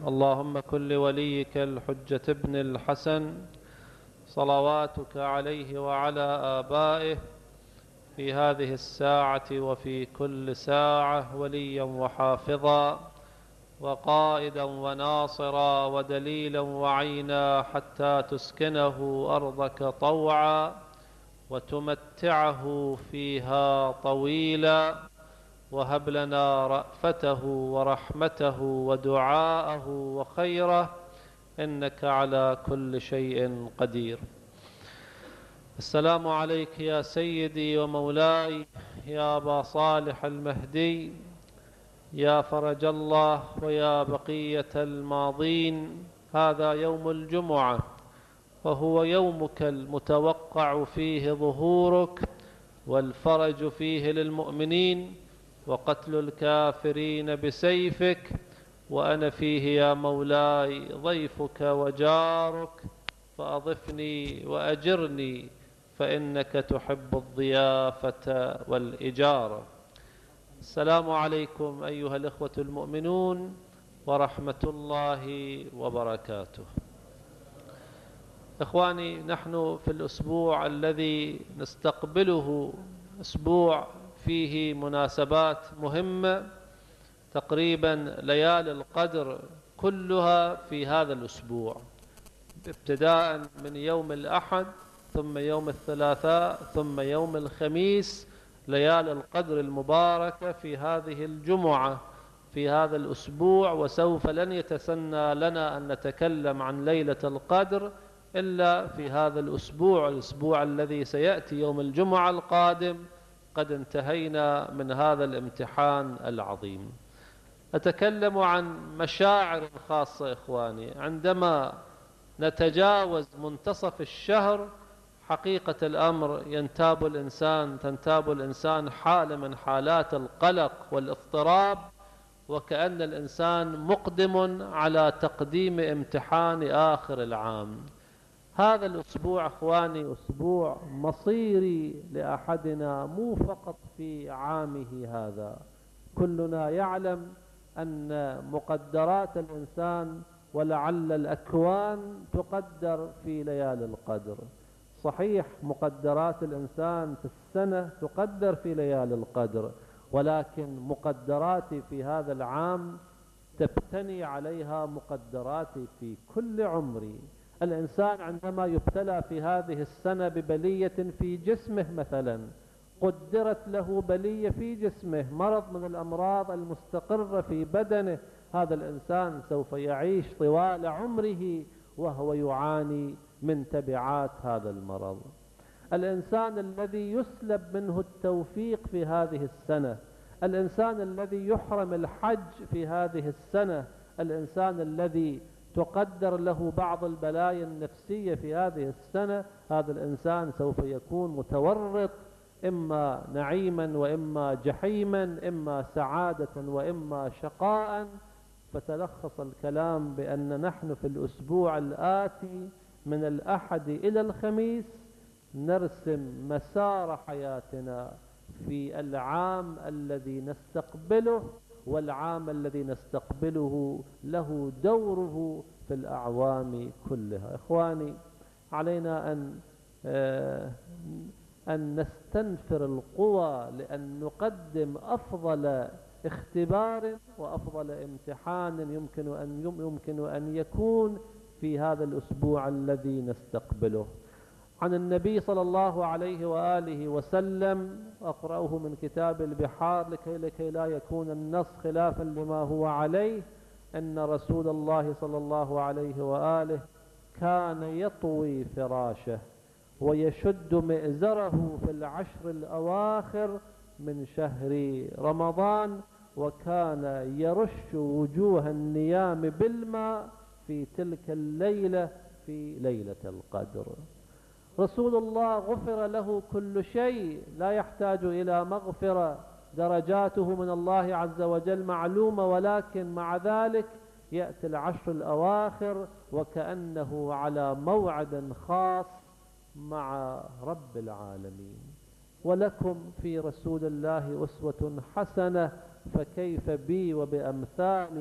اللهم كن لوليك الحجة ابن الحسن صلواتك عليه وعلى آبائه في هذه الساعة وفي كل ساعة وليا وحافظا وقائدا وناصرا ودليلا وعينا حتى تسكنه أرضك طوعا وتمتعه فيها طويلا، وهب لنا رأفته ورحمته ودعاءه وخيره إنك على كل شيء قدير. السلام عليك يا سيدي ومولاي يا أبا صالح المهدي، يا فرج الله ويا بقية الماضين. هذا يوم الجمعة وهو يومك المتوقع فيه ظهورك والفرج فيه للمؤمنين وقتل الكافرين بسيفك، وأنا فيه يا مولاي ضيفك وجارك، فأضفني وأجرني فإنك تحب الضيافة والإجارة. السلام عليكم أيها الإخوة المؤمنون ورحمة الله وبركاته. إخواني، نحن في الأسبوع الذي نستقبله أسبوع فيه مناسبات مهمة، تقريبا ليالي القدر كلها في هذا الأسبوع، ابتداء من يوم الأحد ثم يوم الثلاثاء ثم يوم الخميس، ليالي القدر المباركة في هذه الجمعة في هذا الأسبوع. وسوف لن يتسنى لنا أن نتكلم عن ليلة القدر إلا في هذا الأسبوع الذي سيأتي يوم الجمعة القادم. قد انتهينا من هذا الامتحان العظيم. أتكلم عن مشاعر خاصة إخواني. عندما نتجاوز منتصف الشهر حقيقة الأمر تنتاب الإنسان حالة من حالات القلق والاضطراب، وكأن الإنسان مقدم على تقديم امتحان آخر العام. هذا الأسبوع أخواني أسبوع مصيري لأحدنا، مو فقط في عامه هذا. كلنا يعلم أن مقدرات الإنسان ولعل الأكوان تقدر في ليالي القدر. صحيح مقدرات الإنسان في السنة تقدر في ليالي القدر، ولكن مقدراتي في هذا العام تبتني عليها مقدراتي في كل عمري. الإنسان عندما يبتلى في هذه السنة ببلية في جسمه مثلا، قدرت له بلية في جسمه، مرض من الأمراض المستقرة في بدنه، هذا الإنسان سوف يعيش طوال عمره وهو يعاني من تبعات هذا المرض. الإنسان الذي يسلب منه التوفيق في هذه السنة، الإنسان الذي يحرم الحج في هذه السنة، الإنسان الذي تقدر له بعض البلايا النفسية في هذه السنة، هذا الإنسان سوف يكون متورط، إما نعيما وإما جحيما، إما سعادة وإما شقاء. فتلخص الكلام بأن نحن في الأسبوع الآتي من الأحد إلى الخميس نرسم مسار حياتنا في العام الذي نستقبله، والعام الذي نستقبله له دوره في الأعوام كلها. إخواني، علينا أن نستنفر القوى لأن نقدم أفضل اختبار وأفضل امتحان يمكن أن يكون في هذا الأسبوع الذي نستقبله. عن النبي صلى الله عليه وآله وسلم، أقرأه من كتاب البحار لكي لا يكون النص خلافا لما هو عليه، أن رسول الله صلى الله عليه وآله كان يطوي فراشه ويشد مئزره في العشر الأواخر من شهر رمضان، وكان يرش وجوه النيام بالماء في تلك الليلة في ليلة القدر. رسول الله غفر له كل شيء، لا يحتاج إلى مغفرة، درجاته من الله عز وجل معلومة، ولكن مع ذلك يأتي العشر الأواخر وكأنه على موعد خاص مع رب العالمين. ولكم في رسول الله أسوة حسنة، فكيف بي وبأمثالي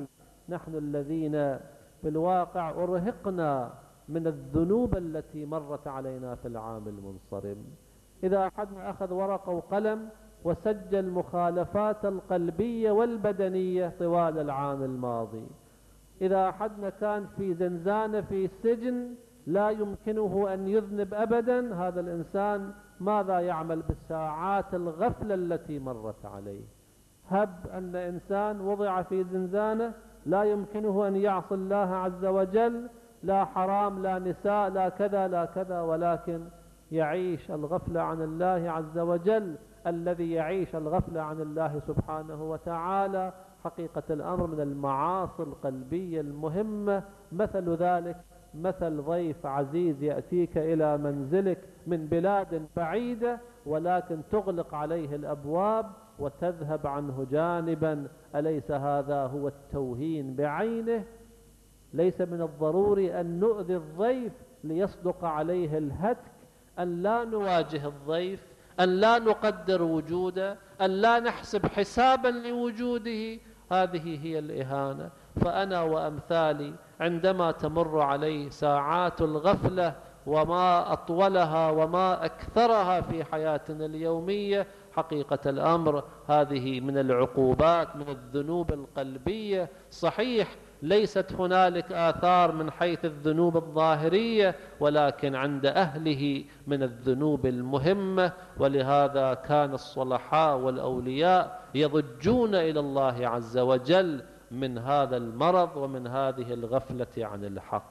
نحن الذين في الواقع أرهقنا من الذنوب التي مرت علينا في العام المنصرم. إذا أحدنا أخذ ورقة وقلم وسجل مخالفات القلبية والبدنية طوال العام الماضي، إذا أحدنا كان في زنزانة في سجن لا يمكنه أن يذنب أبدا، هذا الإنسان ماذا يعمل بالساعات الغفلة التي مرت عليه؟ هب أن إنسان وضع في زنزانة لا يمكنه أن يعصي الله عز وجل، لا حرام لا نساء لا كذا لا كذا، ولكن يعيش الغفلة عن الله عز وجل. الذي يعيش الغفلة عن الله سبحانه وتعالى حقيقة الأمر من المعاصي القلبية المهمة. مثل ذلك مثل ضيف عزيز يأتيك إلى منزلك من بلاد بعيدة، ولكن تغلق عليه الأبواب وتذهب عنه جانبا. أليس هذا هو التوهين بعينه؟ ليس من الضروري أن نؤذي الضيف ليصدق عليه الهتك، أن لا نواجه الضيف، أن لا نقدر وجوده، أن لا نحسب حسابا لوجوده. هذه هي الإهانة. فأنا وأمثالي عندما تمر عليه ساعات الغفلة وما أطولها وما أكثرها في حياتنا اليومية، حقيقة الأمر هذه من العقوبات، من الذنوب القلبية. صحيح ليست هنالك آثار من حيث الذنوب الظاهرية، ولكن عند أهله من الذنوب المهمة. ولهذا كان الصلحاء والأولياء يضجون إلى الله عز وجل من هذا المرض ومن هذه الغفلة عن الحق.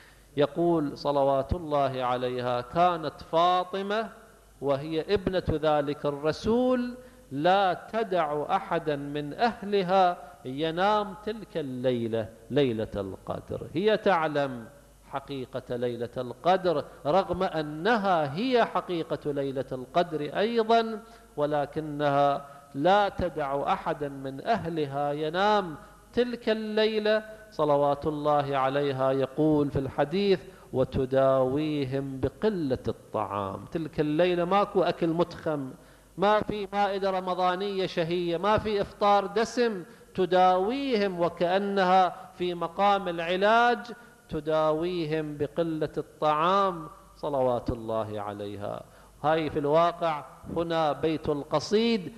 يقول صلوات الله عليها: كانت فاطمة وهي ابنة ذلك الرسول لا تدع أحدا من أهلها ينام تلك الليلة، ليلة القدر. هي تعلم حقيقة ليلة القدر رغم أنها هي حقيقة ليلة القدر أيضا، ولكنها لا تدع أحدا من أهلها ينام تلك الليلة. صلوات الله عليها يقول في الحديث: وتداويهم بقلة الطعام. تلك الليلة ماكو أكل متخم، ما في مائدة رمضانية شهية، ما في إفطار دسم. تداويهم وكأنها في مقام العلاج، تداويهم بقلة الطعام صلوات الله عليها. هاي في الواقع هنا بيت القصيد،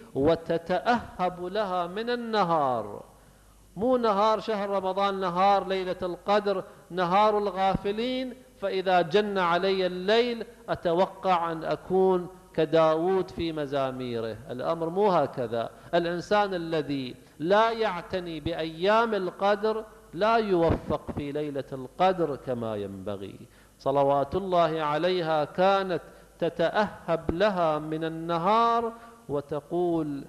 وتتأهب لها من النهار، مو نهار شهر رمضان، نهار ليلة القدر، نهار الغافلين. فإذا جن علي الليل أتوقع أن أكون كداود في مزاميره. الأمر مو هكذا. الإنسان الذي لا يعتني بأيام القدر لا يوفق في ليلة القدر كما ينبغي. صلوات الله عليها كانت تتأهب لها من النهار وتقول: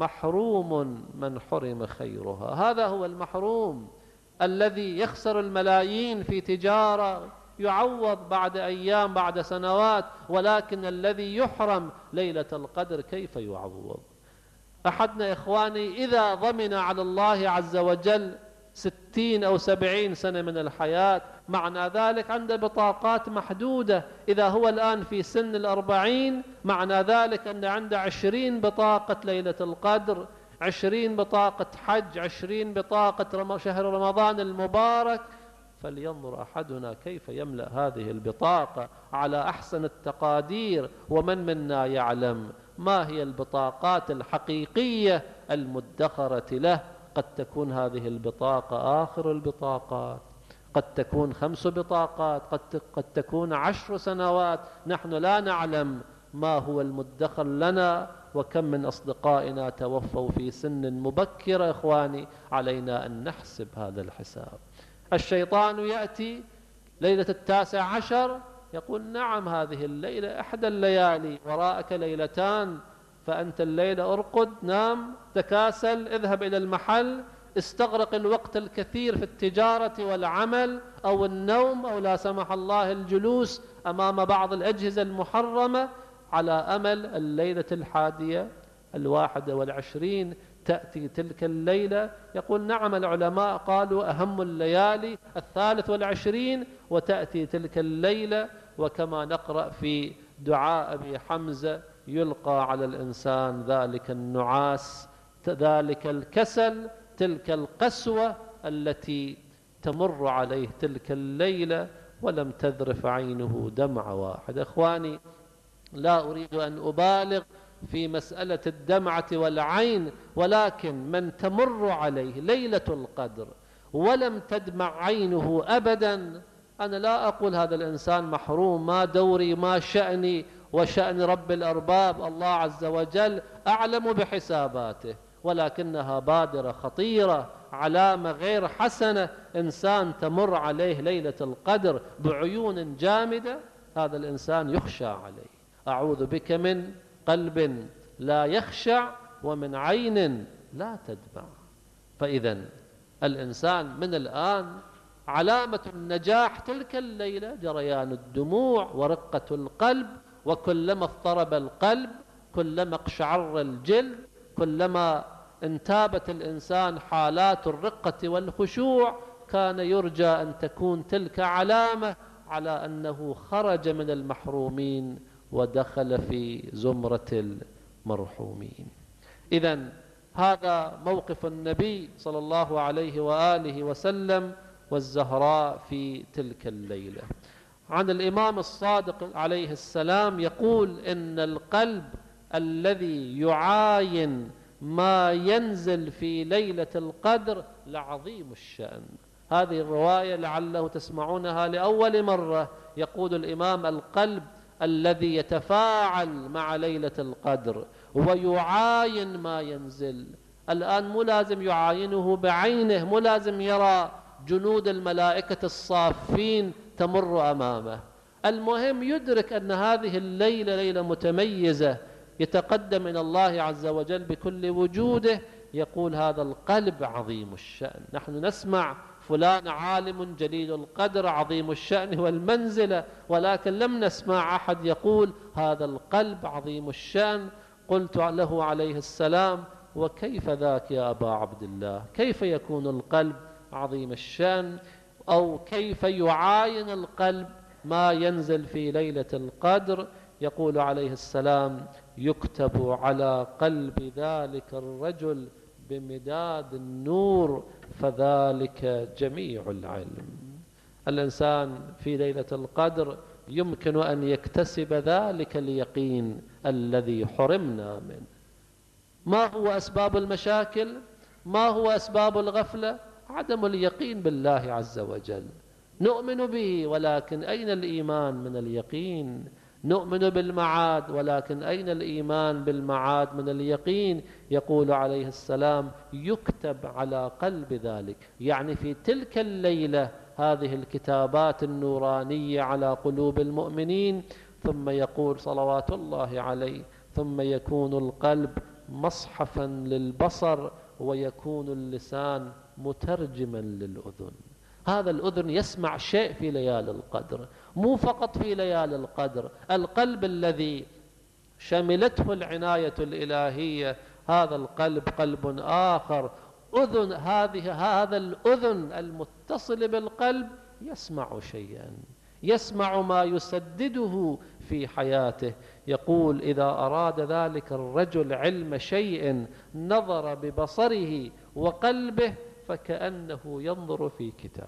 محروم من حرم خيرها. هذا هو المحروم الذي يخسر الملايين في تجارة، يعوض بعد أيام بعد سنوات، ولكن الذي يحرم ليلة القدر كيف يعوض؟ أحدنا إخواني إذا ضمن على الله عز وجل 60 أو 70 سنة من الحياة، معنى ذلك عنده بطاقات محدودة. إذا هو الآن في سن 40، معنى ذلك أن عنده 20 بطاقة ليلة القدر، 20 بطاقة حج، 20 بطاقة شهر رمضان المبارك. فلينظر أحدنا كيف يملأ هذه البطاقة على أحسن التقادير. ومن منا يعلم ما هي البطاقات الحقيقية المدخرة له؟ قد تكون هذه البطاقة آخر البطاقات، قد تكون 5 بطاقات، قد تكون 10 سنوات. نحن لا نعلم ما هو المدخر لنا، وكم من أصدقائنا توفوا في سن مبكرة. إخواني، علينا أن نحسب هذا الحساب. الشيطان يأتي ليلة 19 يقول: نعم هذه الليلة إحدى الليالي، وراءك ليلتان، فأنت الليلة أرقد، نام، تكاسل، اذهب إلى المحل، استغرق الوقت الكثير في التجارة والعمل أو النوم أو لا سمح الله الجلوس أمام بعض الأجهزة المحرمة، على أمل الليلة 21 تأتي تلك الليلة. يقول: نعم العلماء قالوا أهم الليالي 23، وتأتي تلك الليلة. وكما نقرأ في دعاء أبي حمزة: يلقى على الإنسان ذلك النعاس، ذلك الكسل، تلك القسوة، التي تمر عليه تلك الليلة ولم تذرف عينه دمع واحد. إخواني، لا أريد أن أبالغ في مسألة الدمعة والعين، ولكن من تمر عليه ليلة القدر ولم تدمع عينه أبدا، أنا لا أقول هذا الإنسان محروم، ما دوري ما شأني وشأن رب الأرباب، الله عز وجل أعلم بحساباته، ولكنها بادرة خطيرة، علامة غير حسنة. إنسان تمر عليه ليلة القدر بعيون جامدة، هذا الإنسان يخشى عليه. أعوذ بك من قلب لا يخشع ومن عين لا تدمع. فإذا الإنسان من الآن علامة النجاح تلك الليلة جريان الدموع ورقة القلب، وكلما اضطرب القلب كلما اقشعر الجلد، كلما انتابت الإنسان حالات الرقة والخشوع، كان يرجى أن تكون تلك علامة على أنه خرج من المحرومين ودخل في زمرة المرحومين. إذن هذا موقف النبي صلى الله عليه وآله وسلم والزهراء في تلك الليلة. عن الإمام الصادق عليه السلام يقول إن القلب الذي يعاين ما ينزل في ليلة القدر لعظيم الشأن. هذه الرواية لعله تسمعونها لأول مرة. يقول الإمام: القلب الذي يتفاعل مع ليلة القدر ويعاين ما ينزل. الآن مو لازم يعاينه بعينه، مو لازم يرى جنود الملائكة الصافين تمر أمامه، المهم يدرك أن هذه الليلة ليلة متميزة، يتقدم من الله عز وجل بكل وجوده. يقول هذا القلب عظيم الشأن. نحن نسمع فلان عالم جليل القدر عظيم الشأن والمنزلة، ولكن لم نسمع أحد يقول هذا القلب عظيم الشأن. قلت له عليه السلام: وكيف ذاك يا أبا عبد الله؟ كيف يكون القلب عظيم الشأن؟ أو كيف يعاين القلب ما ينزل في ليلة القدر؟ يقول عليه السلام: يكتب على قلب ذلك الرجل بمداد النور فذلك جميع العلم. الإنسان في ليلة القدر يمكن أن يكتسب ذلك اليقين الذي حرمنا منه. ما هو أسباب المشاكل؟ ما هو أسباب الغفلة؟ عدم اليقين بالله عز وجل. نؤمن به، ولكن أين الإيمان من اليقين؟ نؤمن بالمعاد، ولكن أين الإيمان بالمعاد من اليقين؟ يقول عليه السلام: يكتب على قلب ذلك، يعني في تلك الليلة هذه الكتابات النورانية على قلوب المؤمنين. ثم يقول صلوات الله عليه: ثم يكون القلب مصحفا للبصر ويكون اللسان مترجما للأذن. هذا الأذن يسمع شيء في ليالي القدر، مو فقط في ليالي القدر. القلب الذي شملته العناية الإلهية، هذا القلب قلب آخر. أذن هذا الأذن المتصل بالقلب يسمع شيئا، يسمع ما يسدده في حياته. يقول: إذا أراد ذلك الرجل علم شيء نظر ببصره وقلبه فكأنه ينظر في كتاب.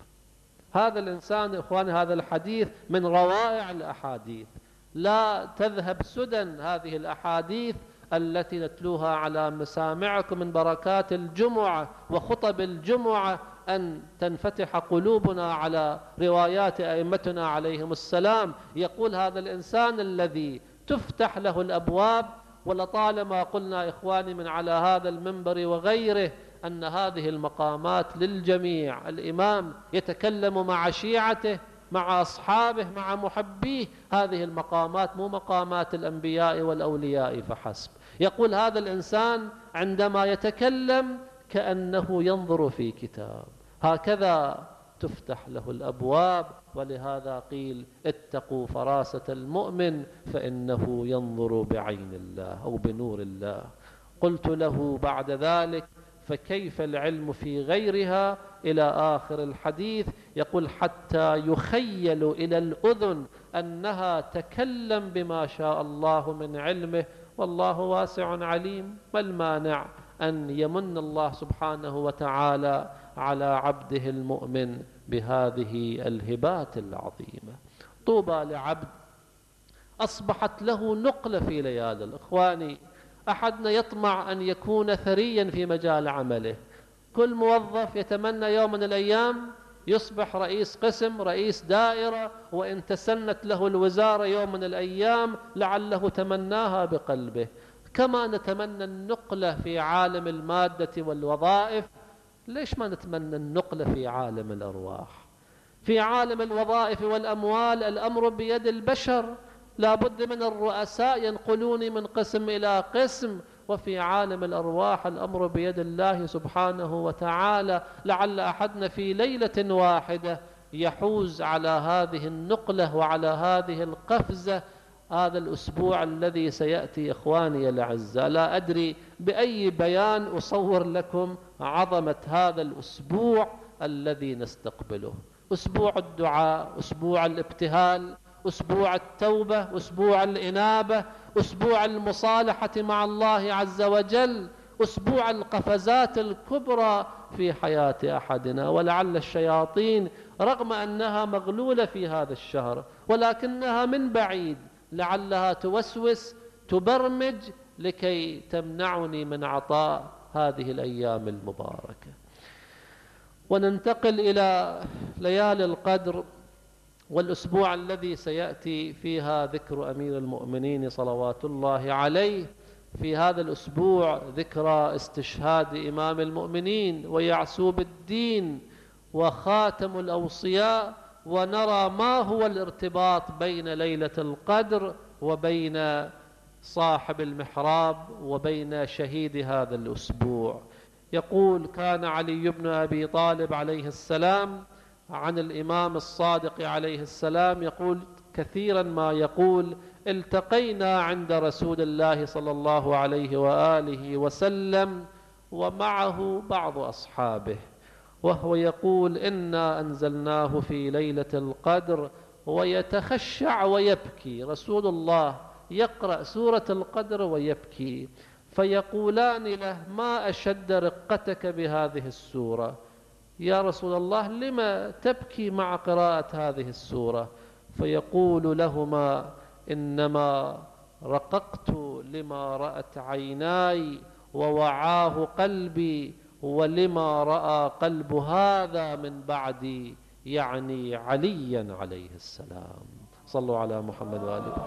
هذا الإنسان إخواني، هذا الحديث من روائع الأحاديث، لا تذهب سدى هذه الأحاديث التي نتلوها على مسامعكم من بركات الجمعة وخطب الجمعة، أن تنفتح قلوبنا على روايات أئمتنا عليهم السلام. يقول هذا الإنسان الذي تفتح له الأبواب، ولطالما قلنا إخواني من على هذا المنبر وغيره أن هذه المقامات للجميع. الإمام يتكلم مع شيعته، مع أصحابه، مع محبيه. هذه المقامات مو مقامات الأنبياء والأولياء فحسب. يقول هذا الإنسان عندما يتكلم كأنه ينظر في كتاب. هكذا تفتح له الأبواب. ولهذا قيل: اتقوا فراسة المؤمن فإنه ينظر بعين الله أو بنور الله. قلت له بعد ذلك: فكيف العلم في غيرها؟ إلى آخر الحديث. يقول: حتى يخيل إلى الأذن أنها تكلم بما شاء الله من علمه، والله واسع عليم. ما المانع أن يمن الله سبحانه وتعالى على عبده المؤمن بهذه الهبات العظيمة. طوبى لعبد أصبحت له نقلة في ليالي. الإخواني، أحدنا يطمع أن يكون ثريا في مجال عمله. كل موظف يتمنى يوم من الأيام يصبح رئيس قسم، رئيس دائرة، وإن تسنت له الوزارة يوم من الأيام لعله تمناها بقلبه. كما نتمنى النقلة في عالم المادة والوظائف، ليش ما نتمنى النقلة في عالم الأرواح؟ في عالم الوظائف والأموال الأمر بيد البشر، لا بد من الرؤساء ينقلوني من قسم إلى قسم. وفي عالم الأرواح الأمر بيد الله سبحانه وتعالى. لعل أحدنا في ليلة واحدة يحوز على هذه النقلة وعلى هذه القفزة هذا الأسبوع الذي سيأتي. إخواني الأعزاء، لا أدري بأي بيان أصور لكم عظمة هذا الأسبوع الذي نستقبله. أسبوع الدعاء، أسبوع الابتهال، أسبوع التوبة، أسبوع الإنابة، أسبوع المصالحة مع الله عز وجل، أسبوع القفزات الكبرى في حياة أحدنا. ولعل الشياطين رغم أنها مغلولة في هذا الشهر ولكنها من بعيد لعلها توسوس تبرمج لكي تمنعني من عطاء هذه الأيام المباركة. وننتقل إلى ليالي القدر والأسبوع الذي سيأتي فيها ذكر أمير المؤمنين صلوات الله عليه. في هذا الأسبوع ذكرى استشهاد إمام المؤمنين ويعسوب الدين وخاتم الأوصياء، ونرى ما هو الارتباط بين ليلة القدر وبين صاحب المحراب وبين شهيد هذا الأسبوع. يقول: كان علي بن أبي طالب عليه السلام عن الإمام الصادق عليه السلام يقول كثيرا ما يقول: التقينا عند رسول الله صلى الله عليه وآله وسلم ومعه بعض أصحابه، وهو يقول: إنا أنزلناه في ليلة القدر، ويتخشع ويبكي. رسول الله يقرأ سورة القدر ويبكي، فيقولان له: ما أشد رقتك بهذه السورة يا رسول الله، لما تبكي مع قراءة هذه السورة؟ فيقول لهما: إنما رققت لما رأت عيناي ووعاه قلبي، ولما رأى قلب هذا من بعدي، يعني عليا عليه السلام. صلوا على محمد وآله.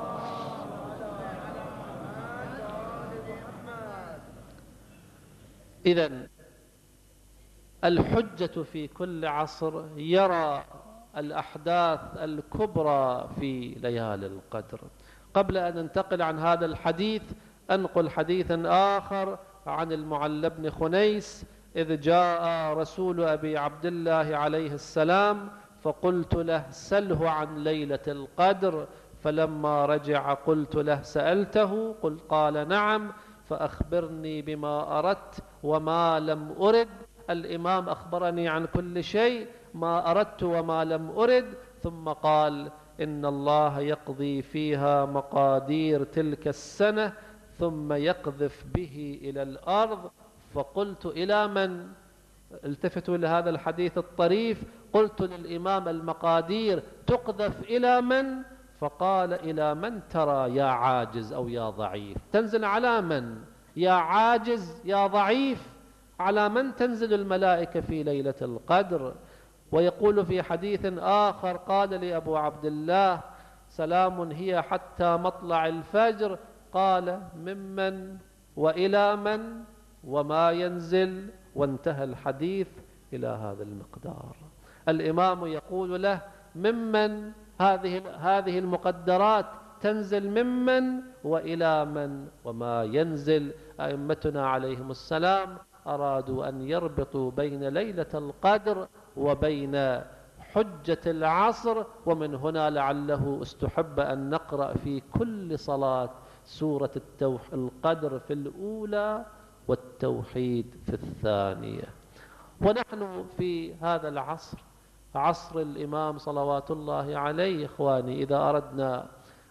إذن الحجة في كل عصر يرى الأحداث الكبرى في ليالي القدر. قبل أن ننتقل عن هذا الحديث أنقل حديثا آخر عن المعلى بن خنيس: إذ جاء رسول أبي عبد الله عليه السلام فقلت له: سله عن ليلة القدر. فلما رجع قلت له: سألته؟ قال: نعم. فأخبرني بما أردت وما لم أرد. الإمام أخبرني عن كل شيء، ما أردت وما لم أرد. ثم قال: إن الله يقضي فيها مقادير تلك السنة ثم يقذف به إلى الأرض. فقلت: إلى من؟ التفتوا لهذا الحديث الطريف. قلت للإمام: المقادير تقذف إلى من؟ فقال: إلى من ترى يا عاجز أو يا ضعيف؟ تنزل على من يا عاجز يا ضعيف؟ على من تنزل الملائكة في ليلة القدر؟ ويقول في حديث آخر: قال لي أبو عبد الله: سلام هي حتى مطلع الفجر. قال: ممن وإلى من وما ينزل؟ وانتهى الحديث إلى هذا المقدار. الإمام يقول له: ممن هذه المقدرات تنزل ممن وإلى من وما ينزل؟ أئمتنا عليهم السلام أرادوا أن يربطوا بين ليلة القدر وبين حجة العصر، ومن هنا لعله استحب أن نقرأ في كل صلاة سورة القدر في الأولى والتوحيد في الثانية. ونحن في هذا العصر، عصر الإمام صلوات الله عليه، إخواني، إذا أردنا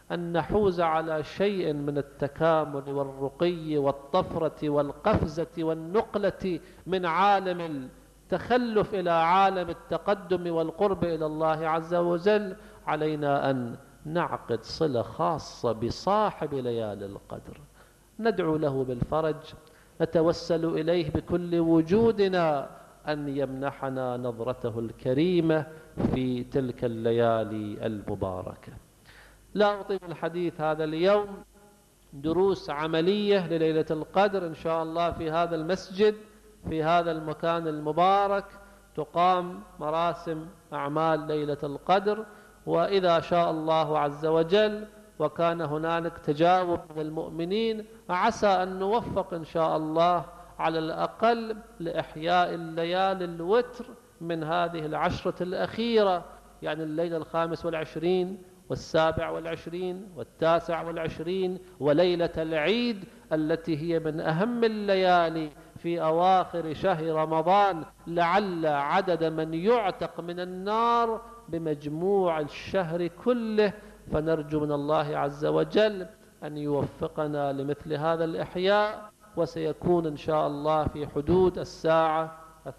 أن نحوز على شيء من التكامل والرقي والطفرة والقفزة والنقلة من عالم التخلف إلى عالم التقدم والقرب إلى الله عز وجل، علينا أن نعقد صلة خاصة بصاحب ليالي القدر، ندعو له بالفرج، نتوسل إليه بكل وجودنا أن يمنحنا نظرته الكريمة في تلك الليالي المباركة. لا أطيل الحديث هذا اليوم، دروس عملية لليلة القدر إن شاء الله في هذا المسجد، في هذا المكان المبارك تقام مراسم أعمال ليلة القدر، وإذا شاء الله عز وجل وكان هنالك تجاوب من المؤمنين عسى أن نوفق إن شاء الله على الأقل لإحياء الليالي الوتر من هذه العشرة الأخيرة، يعني الليلة 25 و27 و29 وليلة العيد التي هي من أهم الليالي في أواخر شهر رمضان، لعل عدد من يعتق من النار بمجموع الشهر كله. فنرجو من الله عز وجل أن يوفقنا لمثل هذا الإحياء، وسيكون إن شاء الله في حدود الساعة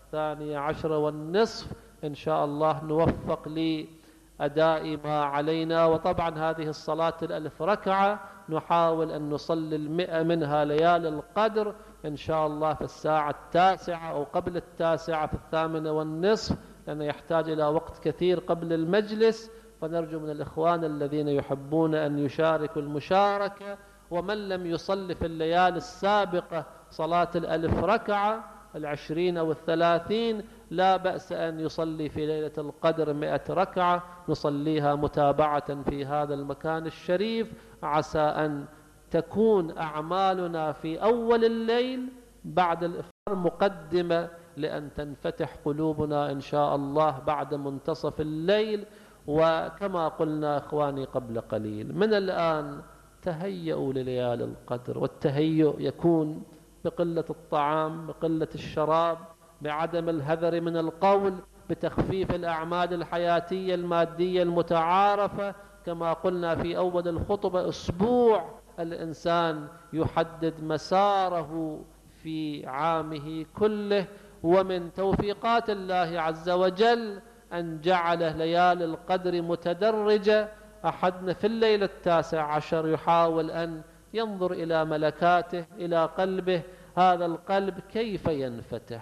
12:30 إن شاء الله نوفق لأداء ما علينا. وطبعا هذه الصلاة 1000 ركعة نحاول أن نصلي 100 منها ليالي القدر إن شاء الله في الساعة 9 أو قبل 9 في 8:30، لأنه يحتاج إلى وقت كثير قبل المجلس. فنرجو من الإخوان الذين يحبون أن يشاركوا المشاركة، ومن لم يصلي في الليالي السابقة صلاة 1000 ركعة 20 أو 30 لا بأس أن يصلي في ليلة القدر 100 ركعة نصليها متابعة في هذا المكان الشريف، عسى أن تكون أعمالنا في أول الليل بعد الإفطار مقدمة لأن تنفتح قلوبنا إن شاء الله بعد منتصف الليل. وكما قلنا إخواني قبل قليل، من الآن تهيئوا لليالي القدر، والتهيؤ يكون بقلة الطعام، بقلة الشراب، بعدم الهذر من القول، بتخفيف الأعمال الحياتية المادية المتعارفة. كما قلنا في أول الخطبة، أسبوع الإنسان يحدد مساره في عامه كله، ومن توفيقات الله عز وجل أن جعل ليالي القدر متدرجة. أحدنا في الليلة 19 يحاول أن ينظر إلى ملكاته، إلى قلبه، هذا القلب كيف ينفتح.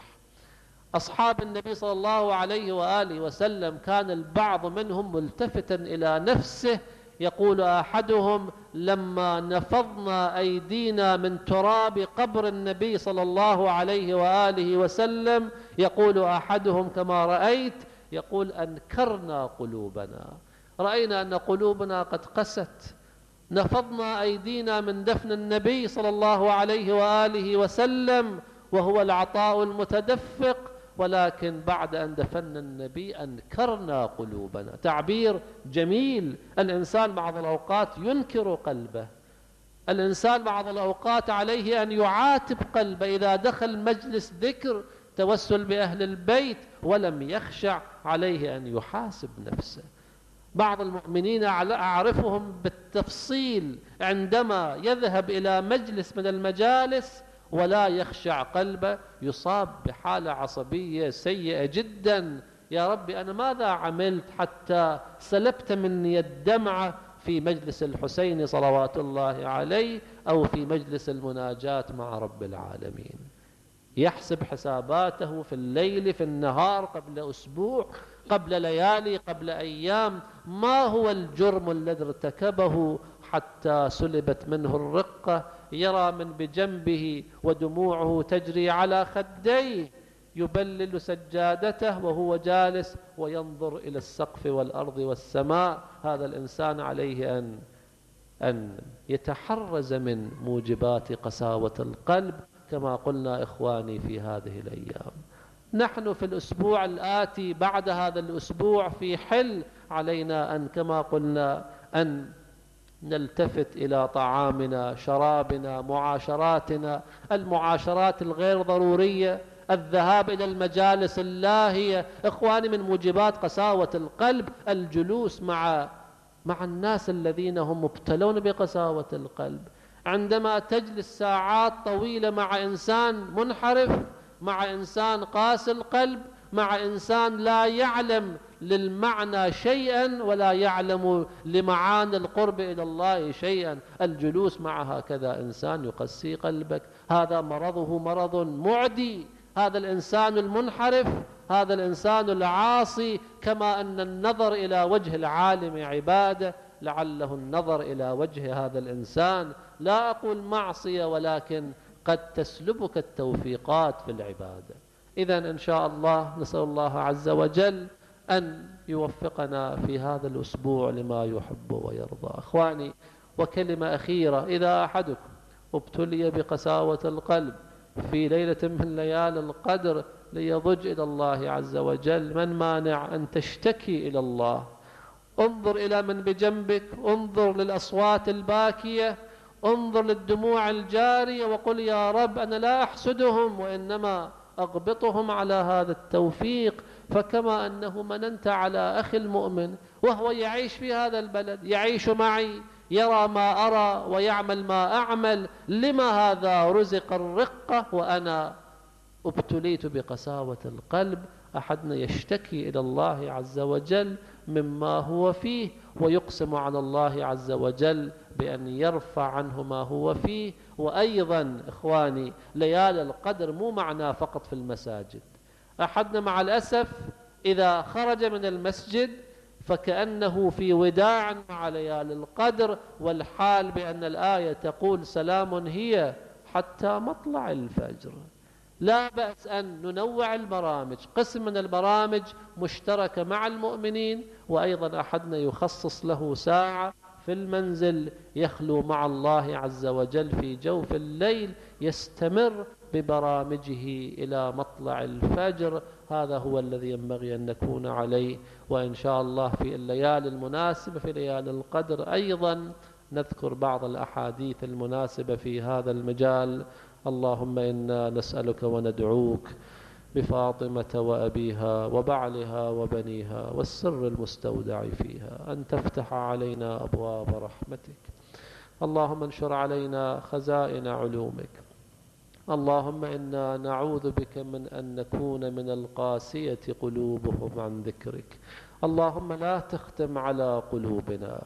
أصحاب النبي صلى الله عليه وآله وسلم كان البعض منهم ملتفتا إلى نفسه، يقول أحدهم: لما نفضنا أيدينا من تراب قبر النبي صلى الله عليه وآله وسلم، يقول أحدهم كما رأيت، يقول: أنكرنا قلوبنا، رأينا أن قلوبنا قد قست. نفضنا أيدينا من دفن النبي صلى الله عليه وآله وسلم وهو العطاء المتدفق، ولكن بعد أن دفن النبي أنكرنا قلوبنا. تعبير جميل. الإنسان بعض الأوقات ينكر قلبه، الإنسان بعض الأوقات عليه أن يعاتب قلبه إذا دخل مجلس ذكر توسل بأهل البيت ولم يخشع، عليه أن يحاسب نفسه. بعض المؤمنين أعرفهم بالتفصيل عندما يذهب إلى مجلس من المجالس ولا يخشع قلبه يصاب بحالة عصبية سيئة جدا. يا ربي أنا ماذا عملت حتى سلبت مني الدمعة في مجلس الحسين صلوات الله عليه أو في مجلس المناجاة مع رب العالمين؟ يحسب حساباته في الليل، في النهار، قبل أسبوع، قبل ليالي، قبل أيام، ما هو الجرم الذي ارتكبه حتى سلبت منه الرقة. يرى من بجنبه ودموعه تجري على خديه، يبلل سجادته وهو جالس وينظر إلى السقف والأرض والسماء. هذا الإنسان عليه أن يتحرز من موجبات قساوة القلب كما قلنا إخواني في هذه الأيام. نحن في الأسبوع الآتي بعد هذا الأسبوع في حل، علينا أن كما قلنا أن نلتفت إلى طعامنا، شرابنا، معاشراتنا، المعاشرات الغير ضرورية، الذهاب إلى المجالس اللاهية. إخواني من موجبات قساوة القلب الجلوس مع مع الناس الذين هم مبتلون بقساوة القلب. عندما تجلس ساعات طويلة مع إنسان منحرف، مع إنسان قاسي القلب، مع إنسان لا يعلم للمعنى شيئا ولا يعلم لمعاني القرب إلى الله شيئا، الجلوس مع هكذا إنسان يقسي قلبك. هذا مرضه مرض معدي، هذا الإنسان المنحرف، هذا الإنسان العاصي. كما أن النظر إلى وجه العالم عبادة، لعله النظر إلى وجه هذا الإنسان، لا أقول معصية، ولكن قد تسلبك التوفيقات في العبادة. إذن إن شاء الله نسأل الله عز وجل أن يوفقنا في هذا الأسبوع لما يحب ويرضى. أخواني، وكلمة أخيرة: إذا أحدكم ابتلي بقساوة القلب في ليلة من ليالي القدر ليضج إلى الله عز وجل، من مانع أن تشتكي إلى الله؟ انظر إلى من بجنبك، انظر للأصوات الباكية، انظر للدموع الجارية، وقل: يا رب، أنا لا أحسدهم، وإنما أغبطهم على هذا التوفيق. فكما أنه مننت على أخي المؤمن وهو يعيش في هذا البلد، يعيش معي، يرى ما أرى ويعمل ما أعمل، لما هذا رزق الرقة وأنا ابتليت بقساوة القلب؟ أحدنا يشتكي إلى الله عز وجل مما هو فيه، ويقسم على الله عز وجل بأن يرفع عنه ما هو فيه. وأيضا إخواني، ليالي القدر مو معناه فقط في المساجد. أحدنا مع الأسف إذا خرج من المسجد فكأنه في وداع مع ليالي القدر، والحال بأن الآية تقول: سلام هي حتى مطلع الفجر. لا بأس أن ننوع البرامج، قسم من البرامج مشتركة مع المؤمنين، وأيضا أحدنا يخصص له ساعة في المنزل يخلو مع الله عز وجل في جوف الليل، يستمر ببرامجه إلى مطلع الفجر. هذا هو الذي ينبغي أن نكون عليه. وإن شاء الله في الليالي المناسبة، في ليالي القدر أيضا، نذكر بعض الأحاديث المناسبة في هذا المجال. اللهم إنا نسألك وندعوك بفاطمة وأبيها وبعلها وبنيها والسر المستودع فيها أن تفتح علينا أبواب رحمتك. اللهم انشر علينا خزائن علومك. اللهم إنا نعوذ بك من أن نكون من القاسية قلوبهم عن ذكرك. اللهم لا تختم على قلوبنا.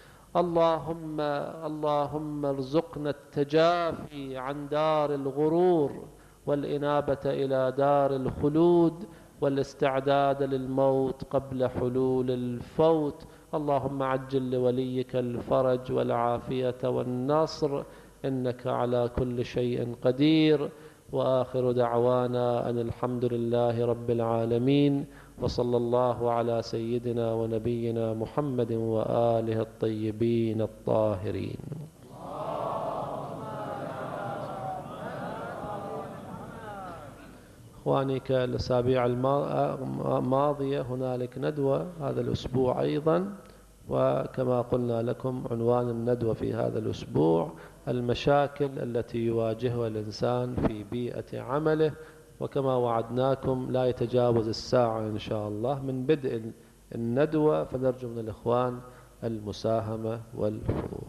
اللهم ارزقنا التجافي عن دار الغرور والإنابة إلى دار الخلود والاستعداد للموت قبل حلول الفوت. اللهم عجل لوليك الفرج والعافية والنصر، إنك على كل شيء قدير. وآخر دعوانا أن الحمد لله رب العالمين، وصلى الله على سيدنا ونبينا محمد وآله الطيبين الطاهرين. إخواني، كالأسابيع الماضية هنالك ندوة هذا الأسبوع أيضا، وكما قلنا لكم عنوان الندوة في هذا الأسبوع: المشاكل التي يواجهها الإنسان في بيئة عمله. وكما وعدناكم لا يتجاوز الساعة إن شاء الله من بدء الندوة، فنرجو من الإخوان المساهمة والحضور.